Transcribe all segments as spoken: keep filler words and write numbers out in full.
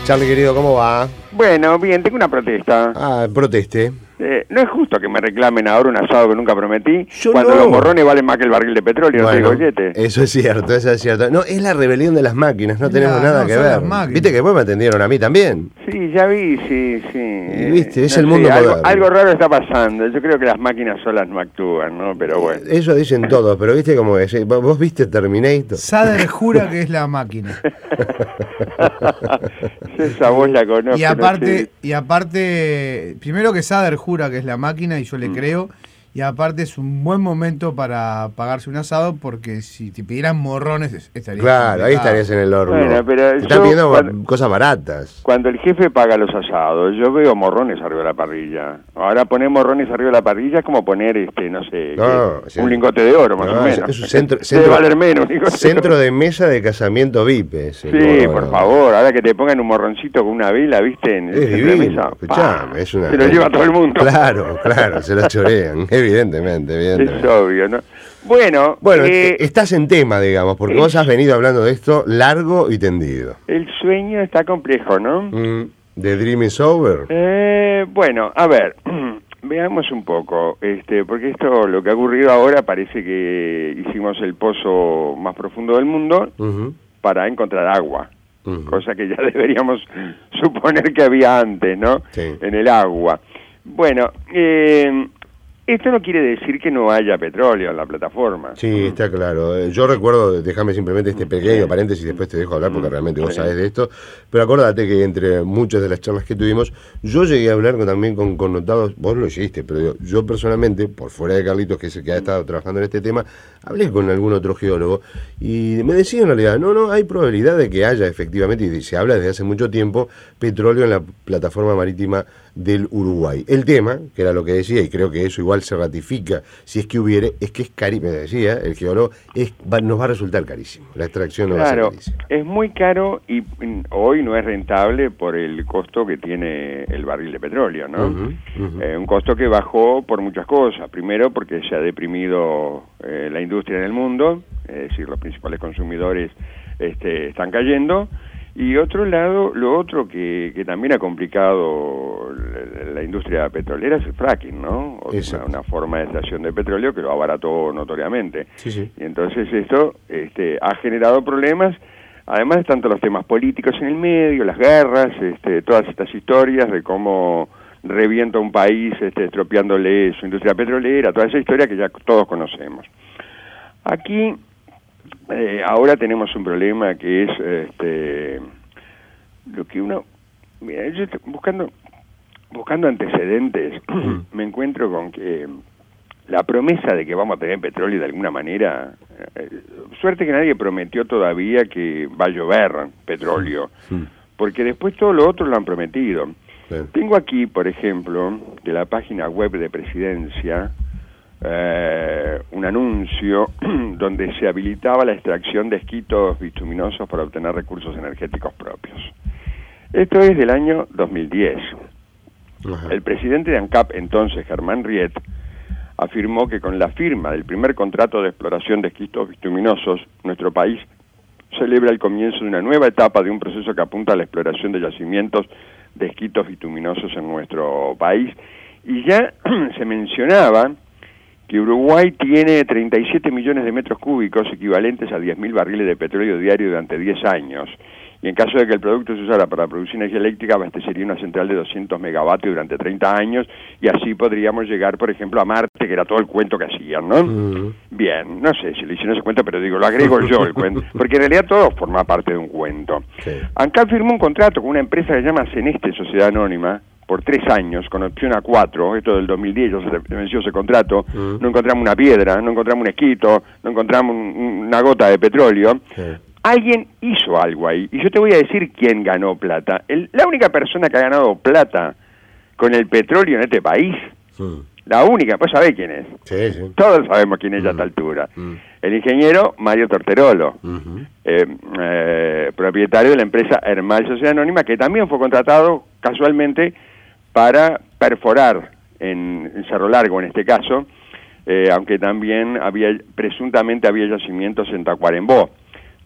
Charlie, querido, ¿cómo va? Bueno, bien, tengo una protesta. Ah, proteste. Eh, no es justo que me reclamen ahora un asado que nunca prometí, Yo cuando no. los morrones valen más que el barril de petróleo, Bueno, no te digo billete. eso es cierto, eso es cierto. No, es la rebelión de las máquinas, no tenemos Ya, nada no, que son ver. las máquinas. Viste que después me atendieron a mí también. Sí, ya vi, sí, sí. Y viste, es No el sé, mundo algo, moderno. algo raro está pasando. Yo creo que las máquinas solas no actúan, ¿no? Pero bueno. Eso dicen todos, pero viste cómo es. ¿Vos, vos viste Terminator? Sader jura que es la máquina. Esa voz la conozco. Y no aparte, sé. y aparte, primero que Sader jura que es la máquina y yo le Mm. creo. Y aparte es un buen momento para pagarse un asado porque si te pidieran morrones es- estaría Claro, ahí complicado. estarías en el horno. Bueno, pero Te están yo pidiendo cuando- cosas baratas. Cuando el jefe paga los asados, yo veo morrones arriba de la parrilla. Ahora poner morrones arriba de la parrilla es como poner, este, no sé, No, que- sí. un lingote de oro, más No, o es- menos. es un centro- Debe centro- valer menos un lingote de Centro oro. de mesa de casamiento V I P. es el Sí, morrón. por favor, ahora que te pongan un morroncito con una vela, ¿viste? En el Es centro de divino, mesa, escuchame, ¡pah! es una... Se lo lleva todo el mundo. Claro, claro, se lo chorean, evidentemente, evidentemente. Es obvio, ¿no? Bueno, Bueno, eh, eh, estás en tema, digamos, porque eh, vos has venido hablando de esto largo y tendido. el sueño está complejo, ¿no? Mm, ¿The Dream is Over? Eh, bueno, a ver, veamos un poco, este, porque esto, lo que ha ocurrido ahora, parece que hicimos el pozo más profundo del mundo Ujú, para encontrar agua, ujú. cosa que ya deberíamos suponer que había antes, ¿no? Sí. En el agua. Bueno, eh, esto no quiere decir que no haya petróleo en la plataforma. Sí, está claro. Eh, Yo recuerdo, déjame simplemente este pequeño paréntesis, después te dejo hablar porque realmente vos Sí. sabés de esto, pero acordate que entre muchas de las charlas que tuvimos, yo llegué a hablar con, también con connotados, vos lo hiciste, pero yo, yo personalmente, por fuera de Carlitos, que es el que ha estado trabajando en este tema, hablé con algún otro geólogo y me decía en realidad, no, no, hay probabilidad de que haya efectivamente, y se habla desde hace mucho tiempo, petróleo en la plataforma marítima del Uruguay. El tema, que era lo que decía, y creo que eso igual se ratifica, si es que hubiere, es que es carísimo, me decía el geólogo, es, va, nos va a resultar carísimo, la extracción no va a Claro, ser carísima. es muy caro y mm, hoy no es rentable por el costo que tiene el barril de petróleo, ¿no? Ujú, ujú. Eh, un costo que bajó por muchas cosas. Primero, porque se ha deprimido eh, la industria en el mundo, es decir, los principales consumidores este, están cayendo. Y otro lado, lo otro que, que también ha complicado la, la industria petrolera es el fracking, ¿no? O sea, una, una forma de extracción de petróleo que lo abarató notoriamente. Sí, sí. Y entonces esto este, ha generado problemas. Además, tanto los temas políticos en el medio, las guerras, este, todas estas historias de cómo revienta un país este, estropeándole su industria petrolera, toda esa historia que ya todos conocemos. Aquí, eh, ahora tenemos un problema que es este, lo que uno... Mira, yo estoy buscando, buscando antecedentes, me encuentro con que la promesa de que vamos a tener petróleo de alguna manera, eh, suerte que nadie prometió todavía que va a llover petróleo, Sí. porque después todo lo otro lo han prometido. Bien. Tengo aquí, por ejemplo, de la página web de Presidencia, eh, un anuncio donde se habilitaba la extracción de esquitos bituminosos para obtener recursos energéticos propios. Esto es del año dos mil diez. Ajá. El presidente de ANCAP, entonces Germán Riet, afirmó que con la firma del primer contrato de exploración de esquistos bituminosos, nuestro país celebra el comienzo de una nueva etapa de un proceso que apunta a la exploración de yacimientos de esquistos bituminosos en nuestro país. Y ya se mencionaba que Uruguay tiene treinta y siete millones de metros cúbicos, equivalentes a diez mil barriles de petróleo diario durante diez años. Y en caso de que el producto se usara para producir energía eléctrica, abastecería una central de doscientos megavatios durante treinta años, y así podríamos llegar, por ejemplo, a Marte, que era todo el cuento que hacían, ¿no? Mm. Bien, no sé si le hicieron ese cuento, pero digo, lo agrego yo el cuento, porque en realidad todo forma parte de un cuento. Sí. ANCAP firmó un contrato con una empresa que se llama Ceneste Sociedad Anónima, por tres años, con opción a cuatro, esto del dos mil diez, ya se venció ese contrato, Mm. no encontramos una piedra, no encontramos un esquito, no encontramos un- una gota de petróleo. Sí. Alguien hizo algo ahí, y yo te voy a decir quién ganó plata. El- la única persona que ha ganado plata con el petróleo en este país, Mm. la única, pues sabés quién es. Sí, sí. Todos sabemos quién es ya a Mm. esta altura. Mm. El ingeniero Mario Torterolo, Ujú. eh, eh, propietario de la empresa Hermal Sociedad Anónima, que también fue contratado casualmente para perforar en, en Cerro Largo, en este caso, eh, aunque también había presuntamente había yacimientos en Tacuarembó.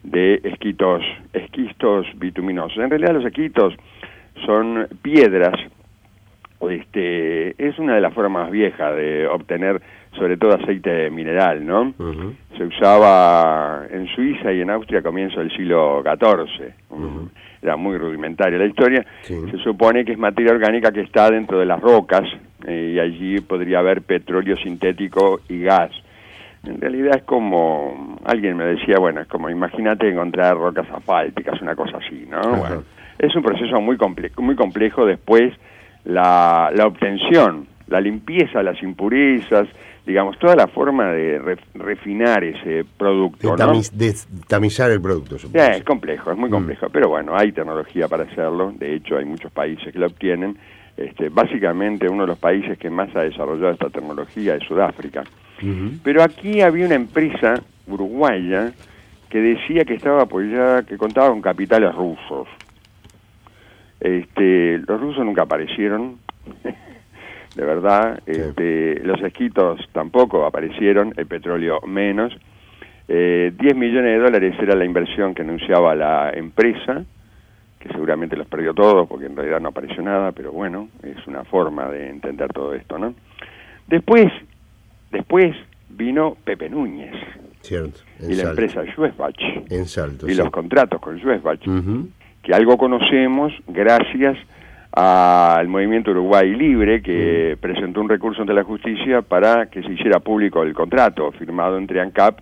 de esquitos, esquistos bituminosos. En realidad los esquitos son piedras. Este, es una de las formas viejas de obtener sobre todo aceite mineral, ¿no? Uh-huh. Se usaba en Suiza y en Austria a comienzo del siglo catorce. Uh-huh. Era muy rudimentaria la historia. Sí. Se supone que es materia orgánica que está dentro de las rocas eh, y allí podría haber petróleo sintético y gas. En realidad es como, alguien me decía, bueno, es como, imagínate encontrar rocas asfálticas, una cosa así, ¿no? Uh-huh. Bueno, es un proceso muy complejo, muy complejo después la, la obtención, la limpieza, las impurezas, digamos, toda la forma de re, refinar ese producto, de, tamiz, ¿no? de tamizar el producto. Ya, es complejo, es muy complejo, mm. pero bueno, hay tecnología para hacerlo, de hecho hay muchos países que lo obtienen. Este, básicamente uno de los países que más ha desarrollado esta tecnología es Sudáfrica. Uh-huh. Pero aquí había una empresa uruguaya que decía que estaba apoyada, que contaba con capitales rusos. Este, los rusos nunca aparecieron, de verdad, sí. este, los esquitos tampoco aparecieron, el petróleo menos. Eh, diez millones de dólares era la inversión que anunciaba la empresa, que seguramente los perdió todos porque en realidad no apareció nada, pero bueno, es una forma de entender todo esto, ¿no? Después, después vino Pepe Núñez. Cierto, y la Salto. Empresa Schwesbach. En Salto, y sí. los contratos con Schwesbach, uh-huh. que algo conocemos gracias al Movimiento Uruguay Libre, que uh-huh. presentó un recurso ante la justicia para que se hiciera público el contrato firmado entre ANCAP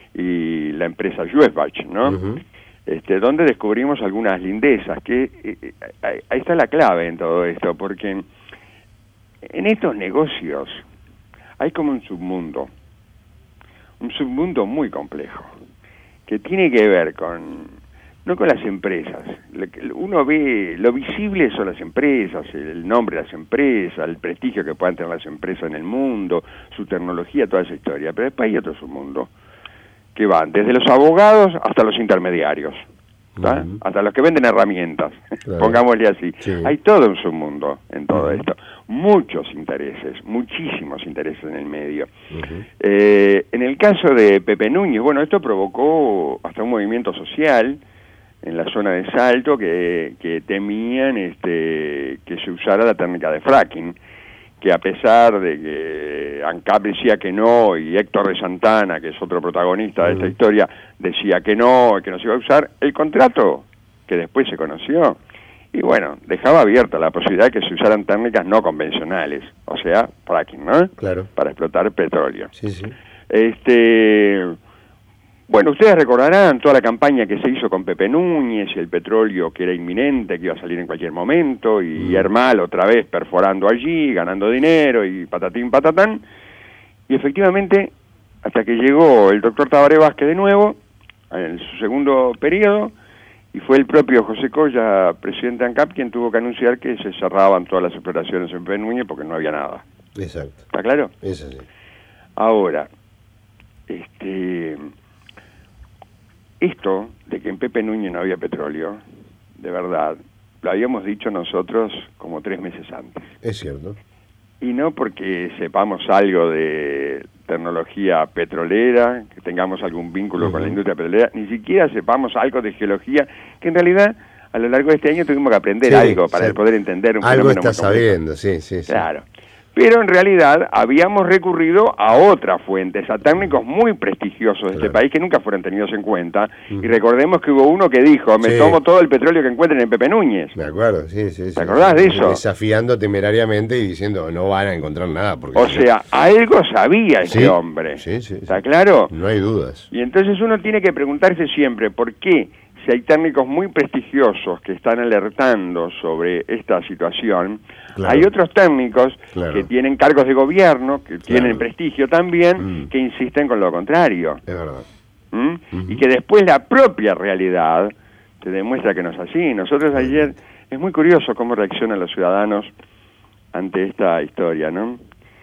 y la empresa Schwesbach, ¿no? Uh-huh. Este, donde descubrimos algunas lindezas, que eh, ahí está la clave en todo esto, porque en, en estos negocios hay como un submundo, un submundo muy complejo, que tiene que ver con, no con las empresas, uno ve, lo visible son las empresas, el nombre de las empresas, el prestigio que puedan tener las empresas en el mundo, su tecnología, toda esa historia, pero después hay otro submundo, que van desde los abogados hasta los intermediarios, uh-huh. hasta los que venden herramientas, claro. pongámosle así. Sí. Hay todo un submundo en todo uh-huh. esto, muchos intereses, muchísimos intereses en el medio. Uh-huh. Eh, en el caso de Pepe Núñez, bueno, esto provocó hasta un movimiento social en la zona de Salto que, que temían este, que se usara la técnica de fracking, que a pesar de que ANCAP decía que no, y Héctor de Santana, que es otro protagonista de esta historia, decía que no, que no se iba a usar, el contrato, que después se conoció, y bueno, dejaba abierta la posibilidad de que se usaran técnicas no convencionales, o sea, fracking, ¿no? Claro. Para explotar petróleo. Sí, sí. Este... Bueno, ustedes recordarán toda la campaña que se hizo con Pepe Núñez y el petróleo que era inminente, que iba a salir en cualquier momento, y mm. Hermal otra vez perforando allí, ganando dinero y patatín patatán. Y efectivamente, hasta que llegó el doctor Tabaré Vázquez de nuevo, en su segundo periodo, y fue el propio José Colla, presidente de ANCAP, quien tuvo que anunciar que se cerraban todas las exploraciones en Pepe Núñez porque no había nada. Exacto. ¿Está claro? Eso sí. Ahora, este... esto de que en Pepe Núñez no había petróleo, de verdad, lo habíamos dicho nosotros como tres meses antes. Es cierto. Y no porque sepamos algo de tecnología petrolera, que tengamos algún vínculo uh-huh. con la industria petrolera, ni siquiera sepamos algo de geología, que en realidad a lo largo de este año tuvimos que aprender sí, algo para sí. poder entender un algo fenómeno. Algo está sabiendo, sí, sí, sí. Claro. Pero en realidad habíamos recurrido a otras fuentes, a técnicos muy prestigiosos de claro. este país que nunca fueron tenidos en cuenta. Uh-huh. Y recordemos que hubo uno que dijo, me sí. tomo todo el petróleo que encuentren en Pepe Núñez. Me acuerdo, sí, sí. ¿Te sí, acordás sí, de eso? Desafiando temerariamente y diciendo, no van a encontrar nada. Porque o sea, algo sabía ese sí, hombre. Sí, sí. ¿Está sí. claro? No hay dudas. Y entonces uno tiene que preguntarse siempre, ¿por qué? Si hay técnicos muy prestigiosos que están alertando sobre esta situación, claro. hay otros técnicos claro. que tienen cargos de gobierno, que claro. tienen prestigio también, mm. que insisten con lo contrario. Es verdad. ¿Mm? Uh-huh. Y que después la propia realidad te demuestra que no es así. Nosotros ayer, es muy curioso cómo reaccionan los ciudadanos ante esta historia, ¿no?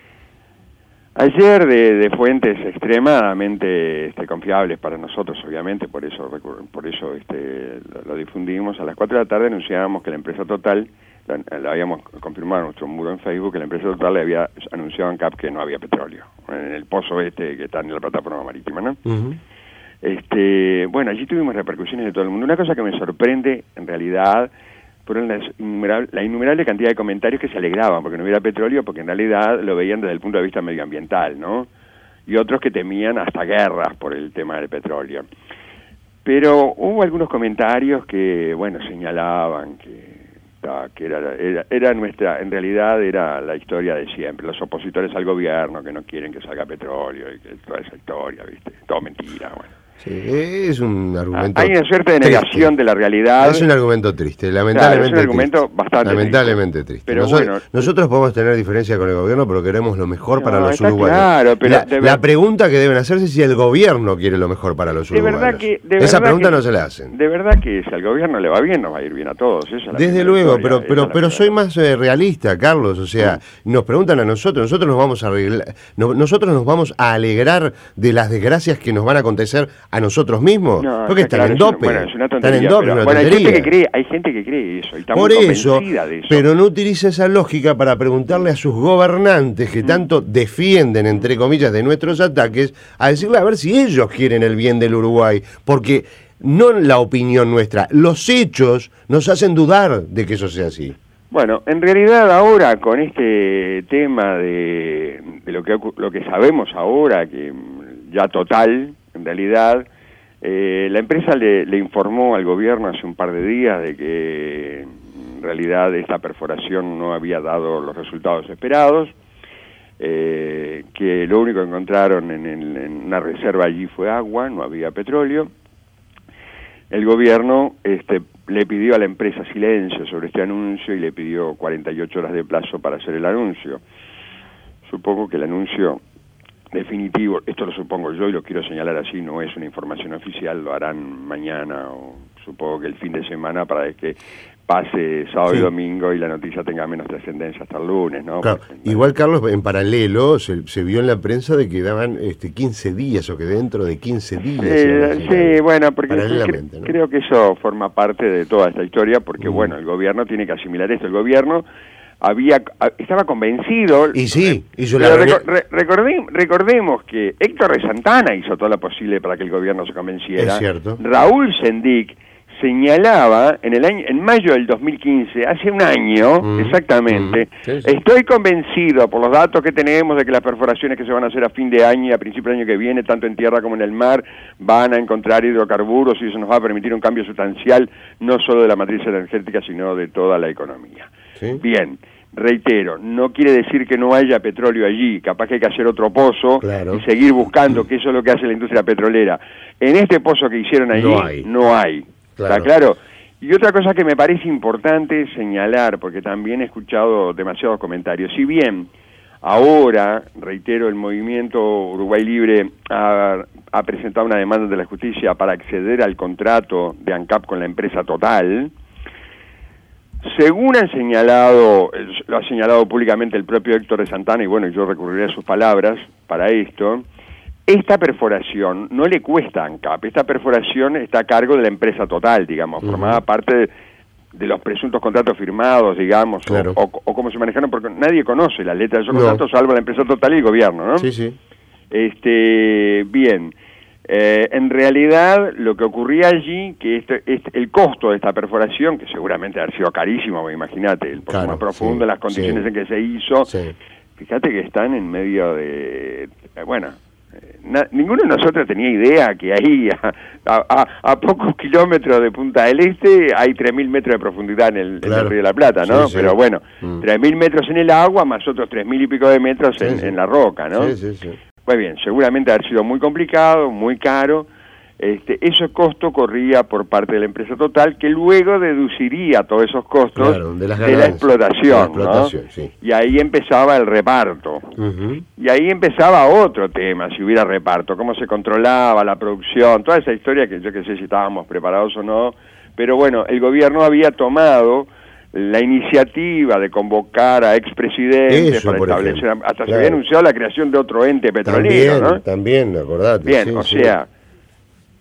Ayer de, de fuentes extremadamente este, confiables para nosotros, obviamente, por eso por eso este, lo, lo difundimos, a las cuatro de la tarde anunciábamos que la empresa Total, la, la habíamos confirmado en nuestro muro en Facebook, que la empresa Total le había anunciado a ANCAP que no había petróleo, en el pozo este que está en la plataforma marítima, ¿no? Uh-huh. Este, bueno, allí tuvimos repercusiones de todo el mundo. Una cosa que me sorprende, en realidad, fueron las innumerable, la innumerable cantidad de comentarios que se alegraban porque no hubiera petróleo, porque en realidad lo veían desde el punto de vista medioambiental, ¿no? Y otros que temían hasta guerras por el tema del petróleo. Pero hubo algunos comentarios que, bueno, señalaban que, que era, era, era nuestra, en realidad era la historia de siempre, los opositores al gobierno que no quieren que salga petróleo y que toda esa historia, ¿viste? Todo mentira, bueno. Sí, es un argumento Hay una suerte de negación triste de la realidad. Es un argumento triste, lamentablemente. Claro, es un argumento triste. bastante lamentablemente triste. triste. Pero nosotros, bueno, nosotros podemos tener diferencias con el gobierno, pero queremos lo mejor no, para los está uruguayos. Claro, pero la, de la pregunta que deben hacerse es si el gobierno quiere lo mejor para los de uruguayos. Verdad que, de Esa verdad pregunta que, no se la hacen. De verdad que si al gobierno le va bien, nos va a ir bien a todos. Esa es la Desde luego, historia, pero pero pero soy primera. más eh, realista, Carlos. O sea, mm. nos preguntan a nosotros, nosotros nos vamos a arreglar, no, nosotros nos vamos a alegrar de las desgracias que nos van a acontecer a nosotros mismos. No, porque están claro, en dope. Bueno, es una tontería, están en dope, pero, una bueno, hay tontería. gente que cree, hay gente que cree eso y está Por muy eso, convencida de eso. pero no utiliza esa lógica para preguntarle a sus gobernantes que mm. tanto defienden, entre comillas, de nuestros ataques, a decirle a ver si ellos quieren el bien del Uruguay, porque no la opinión nuestra, los hechos nos hacen dudar de que eso sea así. Bueno, en realidad ahora con este tema de, de lo que lo que sabemos ahora, que ya total, en realidad, eh, la empresa le, le informó al gobierno hace un par de días de que en realidad esta perforación no había dado los resultados esperados, eh, que lo único que encontraron en, el, en una reserva allí fue agua, no había petróleo. El gobierno este, le pidió a la empresa silencio sobre este anuncio y le pidió cuarenta y ocho horas de plazo para hacer el anuncio. Supongo que el anuncio definitivo, esto lo supongo yo y lo quiero señalar así, no es una información oficial, lo harán mañana o supongo que el fin de semana para que pase sábado sí. y domingo y la noticia tenga menos trascendencia hasta el lunes, ¿no? Claro. Porque, igual, Carlos, en paralelo se, se vio en la prensa de que daban este, quince días o que dentro de quince días... Eh, sí, bueno, porque cre ¿no? creo que eso forma parte de toda esta historia porque, mm. bueno, el gobierno tiene que asimilar esto. El gobierno había estaba convencido... Y sí, hizo la... Reco re recordemos, recordemos que Héctor de Santana hizo todo lo posible para que el gobierno se convenciera. Es cierto. Raúl Sendic señalaba en el año, en mayo del dos mil quince, hace un año mm, exactamente, mm, sí, sí. estoy convencido por los datos que tenemos de que las perforaciones que se van a hacer a fin de año y a principio del año que viene, tanto en tierra como en el mar, van a encontrar hidrocarburos y eso nos va a permitir un cambio sustancial no solo de la matriz energética, sino de toda la economía. ¿Sí? Bien, reitero, no quiere decir que no haya petróleo allí, capaz que hay que hacer otro pozo claro. y seguir buscando, que eso es lo que hace la industria petrolera. En este pozo que hicieron allí, no hay. No hay. Claro. ¿Está claro? Y otra cosa que me parece importante señalar, porque también he escuchado demasiados comentarios, si bien ahora, reitero, el movimiento Uruguay Libre ha, ha presentado una demanda de la justicia para acceder al contrato de ANCAP con la empresa Total, según han señalado, lo ha señalado públicamente el propio Héctor de Santana, y bueno, yo recurriré a sus palabras para esto, esta perforación no le cuesta a ANCAP, esta perforación está a cargo de la empresa Total, digamos, uh-huh. formaba parte de, de los presuntos contratos firmados, digamos, claro. o, o, o cómo se manejaron, porque nadie conoce la letra de esos no. contratos, salvo la empresa Total y el gobierno, ¿no? Sí, sí. Este, bien, eh, en realidad lo que ocurría allí, que este, este, el costo de esta perforación, que seguramente ha sido carísimo, imagínate, el pozo claro, más profundo, sí, las condiciones sí. en que se hizo, sí. fíjate que están en medio de, bueno... Na, ninguno de nosotros tenía idea que ahí, a, a, a pocos kilómetros de Punta del Este, hay tres mil metros de profundidad en el, claro. en el Río de la Plata, ¿no? Sí, sí. Pero bueno, mm. tres mil metros en el agua, más otros tres mil y pico de metros en, sí, sí. en la roca, ¿no? Sí, sí, sí. Pues bien, seguramente ha sido muy complicado, muy caro. Este, ese costo corría por parte de la empresa Total, que luego deduciría todos esos costos claro, de, las de la explotación, de la explotación ¿no? sí. Y ahí empezaba el reparto. Uh-huh. Y ahí empezaba otro tema, si hubiera reparto, cómo se controlaba la producción, toda esa historia que yo que sé si estábamos preparados o no. Pero bueno, el gobierno había tomado la iniciativa de convocar a expresidentes Eso, para establecer, ejemplo. hasta claro. se había anunciado la creación de otro ente petrolero, también, ¿no? También, acordate. Bien, sí, o sí. sea...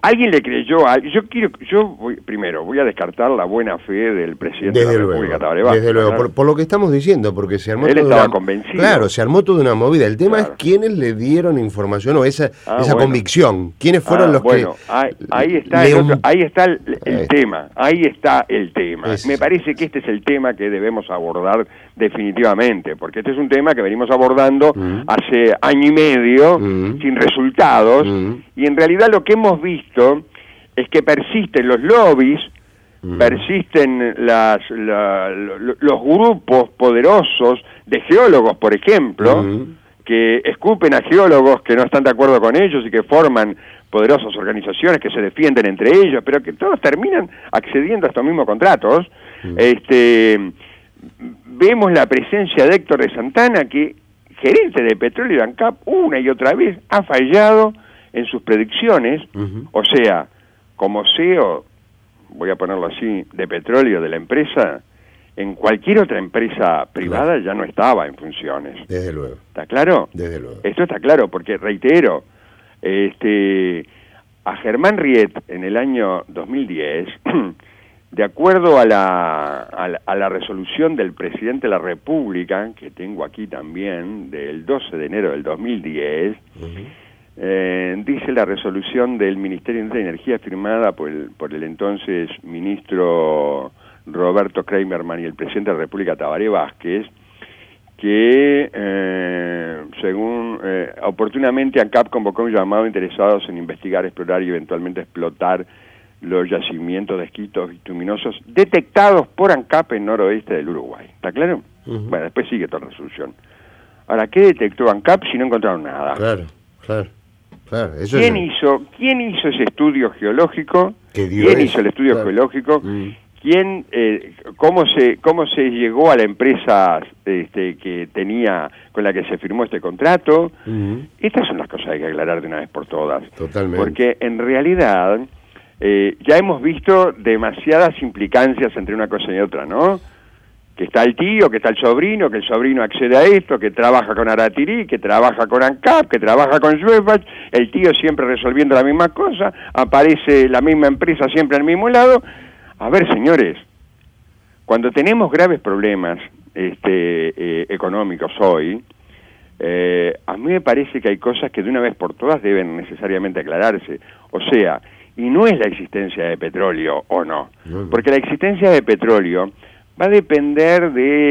¿Alguien le creyó a yo quiero yo voy, primero voy a descartar la buena fe del presidente desde de la luego, República Tabaré Vázquez? Desde luego, ¿Claro? por, por lo que estamos diciendo, porque se armó Él toda estaba una, convencido. Claro, se armó toda una movida. El tema Claro. es quiénes le dieron información o esa, Ah, esa bueno. convicción. ¿Quiénes fueron Ah, los bueno, que ahí, ahí está le el, un- otro- ahí está el, el Ahí. tema, ahí está el tema. Es- Me parece que este es el tema que debemos abordar definitivamente, porque este es un tema que venimos abordando Mm. hace año y medio, Mm. sin resultados, Mm. y en realidad lo que hemos visto es que persisten los lobbies, Mm. persisten las, la- lo- los grupos poderosos de geólogos, por ejemplo, Mm. que escupen a geólogos que no están de acuerdo con ellos y que forman poderosas organizaciones que se defienden entre ellos, pero que todos terminan accediendo a estos mismos contratos. Mm. Este, vemos la presencia de Héctor de Santana, que gerente de Petróleo de ANCAP una y otra vez ha fallado en sus predicciones, Ujú. o sea, como C E O, voy a ponerlo así, de petróleo de la empresa, en cualquier otra empresa privada ya no estaba en funciones. Desde luego, ¿Está claro? desde luego. Esto está claro, porque reitero, este, a Germán Riet en el año dos mil diez, de acuerdo a la, a la, a la resolución del presidente de la República, que tengo aquí también, del doce de enero del dos mil diez, Ujú. eh, dice la resolución del Ministerio de Energía firmada por el, por el entonces ministro Roberto Kramerman y el presidente de la República Tabaré Vázquez, que eh, según eh, oportunamente ANCAP convocó un llamado a interesados en investigar, explorar y eventualmente explotar los yacimientos de esquistos bituminosos detectados por ANCAP en noroeste del Uruguay. ¿Está claro? Ujú. Bueno, después sigue toda la resolución. Ahora, ¿qué detectó ANCAP si no encontraron nada? Claro, claro, claro. Eso ¿Quién es, hizo, ¿Quién hizo ese estudio geológico? Que dio ¿Quién eso, hizo el estudio claro. geológico? Mm. ¿Quién, eh, cómo se, cómo se llegó a la empresa este, que tenía, con la que se firmó este contrato? Ujú. Estas son las cosas que hay que aclarar de una vez por todas. Totalmente. Porque en realidad eh, ya hemos visto demasiadas implicancias entre una cosa y otra, ¿no? Que está el tío, que está el sobrino, que el sobrino accede a esto, que trabaja con Aratirí, que trabaja con ANCAP, que trabaja con Schwebach, el tío siempre resolviendo la misma cosa, aparece la misma empresa siempre al mismo lado. A ver, señores, cuando tenemos graves problemas este, eh, económicos hoy, eh, a mí me parece que hay cosas que de una vez por todas deben necesariamente aclararse. O sea, y no es la existencia de petróleo o no, No, no. porque la existencia de petróleo va a depender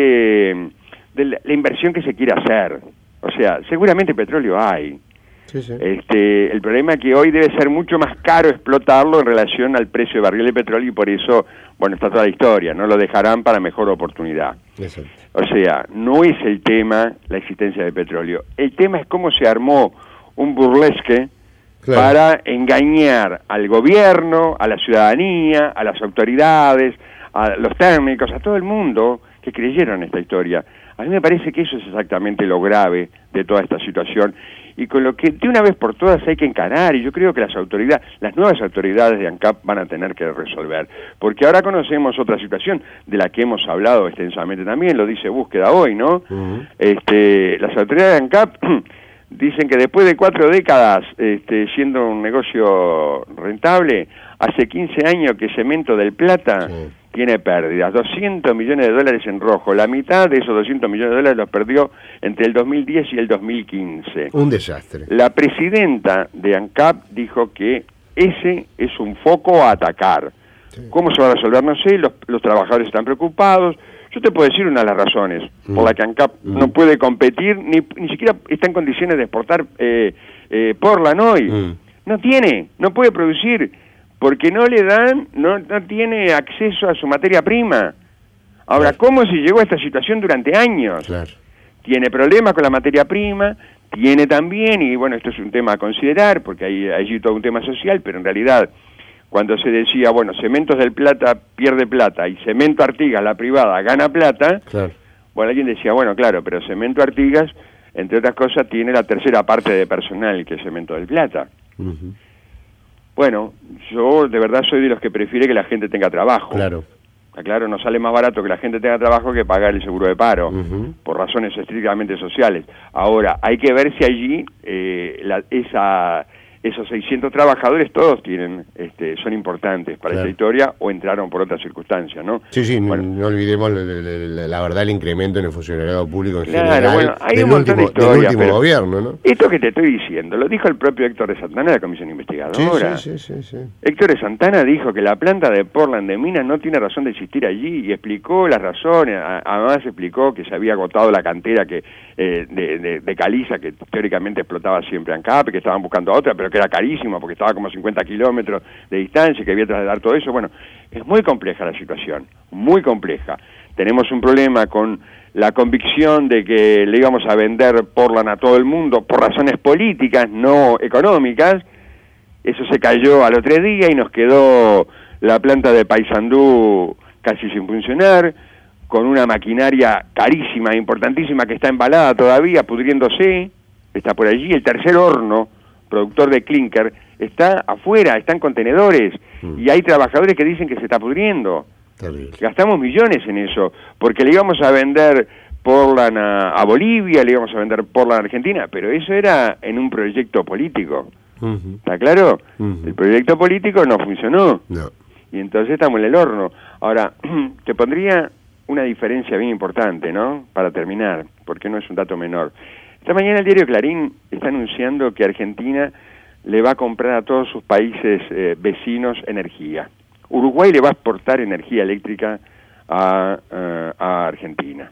de, de la, la inversión que se quiera hacer. O sea, seguramente petróleo hay. Sí, sí. Este, el problema es que hoy debe ser mucho más caro explotarlo en relación al precio de barril de petróleo y por eso, bueno, está toda la historia, no lo dejarán para mejor oportunidad. Exacto. O sea, no es el tema la existencia de petróleo, el tema es cómo se armó un burlesque Claro. para engañar al gobierno, a la ciudadanía, a las autoridades, a los técnicos, a todo el mundo que creyeron en esta historia. A mí me parece que eso es exactamente lo grave de toda esta situación y con lo que de una vez por todas hay que encarar, y yo creo que las autoridades, las nuevas autoridades de ANCAP van a tener que resolver, porque ahora conocemos otra situación de la que hemos hablado extensamente también, lo dice Búsqueda hoy, ¿no? Ujú. Este, las autoridades de ANCAP dicen que después de cuatro décadas este, siendo un negocio rentable, hace quince años que Cemento del Plata Sí. tiene pérdidas, doscientos millones de dólares en rojo, la mitad de esos doscientos millones de dólares los perdió entre el dos mil diez y el dos mil quince. Un desastre. La presidenta de ANCAP dijo que ese es un foco a atacar. Sí. ¿Cómo se va a resolver? No sé, los, los trabajadores están preocupados. Yo te puedo decir una de las razones Mm. por la que ANCAP Mm. no puede competir, ni, ni siquiera está en condiciones de exportar eh, eh, Portland hoy. Mm. No tiene, no puede producir, porque no le dan, no, no tiene acceso a su materia prima. Ahora, Claro. ¿cómo se llegó a esta situación durante años? Claro. Tiene problemas con la materia prima, tiene también, y bueno, esto es un tema a considerar, porque hay allí todo un tema social, pero en realidad, cuando se decía, bueno, Cementos del Plata pierde plata y Cemento Artigas, la privada, gana plata, Claro. bueno, alguien decía, bueno, claro, pero Cemento Artigas, entre otras cosas, tiene la tercera parte de personal que Cemento del Plata. Ujú. Bueno, yo de verdad soy de los que prefiere que la gente tenga trabajo. Claro. Claro, nos sale más barato que la gente tenga trabajo que pagar el seguro de paro, Ujú. por razones estrictamente sociales. Ahora, hay que ver si allí eh, la, esa, esos seiscientos trabajadores todos tienen, este, son importantes para claro. esta historia o entraron por otras circunstancias, ¿no? Sí, sí, bueno, no, no olvidemos la, la, la verdad, el incremento en el funcionariado público en claro, general bueno, hay del, un montón último, de historias, del último pero gobierno, ¿no? Esto que te estoy diciendo, lo dijo el propio Héctor de Santana de la Comisión Investigadora. Sí, sí, sí, sí, sí. Héctor de Santana dijo que la planta de Portland de Minas no tiene razón de existir allí y explicó las razones, a, además explicó que se había agotado la cantera que eh, de, de, de caliza que teóricamente explotaba siempre ANCAP, que estaban buscando otra, pero que era carísima porque estaba como a cincuenta kilómetros de distancia y que había que trasladar todo eso. Bueno, es muy compleja la situación, muy compleja. Tenemos un problema con la convicción de que le íbamos a vender Portland a todo el mundo por razones políticas, no económicas. Eso se cayó al otro día y nos quedó la planta de Paysandú casi sin funcionar, con una maquinaria carísima, importantísima, que está embalada todavía, pudriéndose, está por allí. El tercer horno, productor de clinker, está afuera, está en contenedores, mm. y hay trabajadores que dicen que se está pudriendo. Terrible. Gastamos millones en eso, porque le íbamos a vender Portland a, a Bolivia, le íbamos a vender Portland a Argentina, pero eso era en un proyecto político. Uh-huh. ¿Está claro? Uh-huh. El proyecto político no funcionó. No. Y entonces estamos en el horno. Ahora, te pondría una diferencia bien importante, ¿no? Para terminar, porque no es un dato menor. Esta mañana el diario Clarín está anunciando que Argentina le va a comprar a todos sus países eh, vecinos energía. Uruguay le va a exportar energía eléctrica a, uh, a Argentina.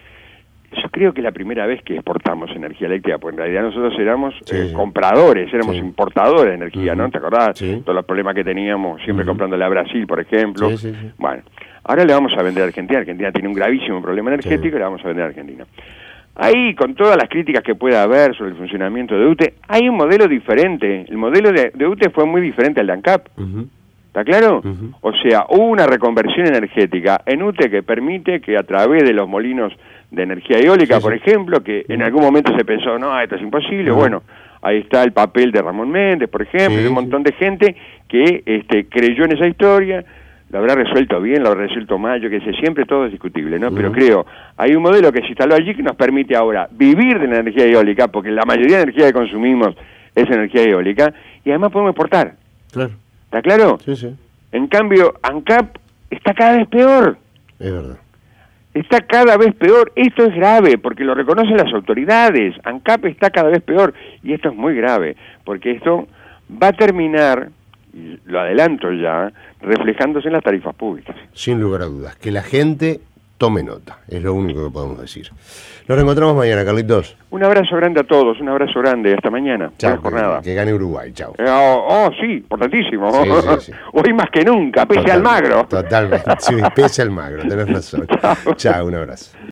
Yo creo que es la primera vez que exportamos energía eléctrica, porque en realidad nosotros éramos sí, eh, compradores, éramos sí. importadores de energía, uh-huh. ¿no? ¿Te acordás? Sí. Todos los problemas que teníamos siempre uh-huh. comprándole a Brasil, por ejemplo. Sí, sí, sí. Bueno, ahora le vamos a vender a Argentina. Argentina tiene un gravísimo problema energético sí. y le vamos a vender a Argentina. Ahí, con todas las críticas que pueda haber sobre el funcionamiento de U T E, hay un modelo diferente. El modelo de, de U T E fue muy diferente al de ANCAP. Uh-huh. ¿Está claro? Uh-huh. O sea, hubo una reconversión energética en U T E que permite que a través de los molinos de energía eólica, sí, por sí. ejemplo, que uh-huh. en algún momento se pensó, no, esto es imposible, uh-huh. bueno, ahí está el papel de Ramón Méndez, por ejemplo, sí, y un montón sí. de gente que este, creyó en esa historia, lo habrá resuelto bien, lo habrá resuelto mal, yo que sé, siempre todo es discutible, ¿no? Uh-huh. Pero creo, hay un modelo que se instaló allí que nos permite ahora vivir de la energía eólica, porque la mayoría de energía que consumimos es energía eólica, y además podemos exportar. Claro. ¿Está claro? Sí, sí. En cambio, ANCAP está cada vez peor. Es verdad. Está cada vez peor. Esto es grave, porque lo reconocen las autoridades. ANCAP está cada vez peor. Y esto es muy grave, porque esto va a terminar, y lo adelanto ya, reflejándose en las tarifas públicas. Sin lugar a dudas. Que la gente tome nota. Es lo único que podemos decir. Nos reencontramos mañana, Carlitos. Un abrazo grande a todos. Un abrazo grande. Hasta mañana. Chao. Buena jornada. Que, que gane Uruguay. Chao. Eh, oh, oh, sí. Importantísimo. Sí, sí, sí. Hoy más que nunca. Pese Total, al magro. Totalmente. Sí, pese al magro. Tenés razón. Chao. Chao. Un abrazo.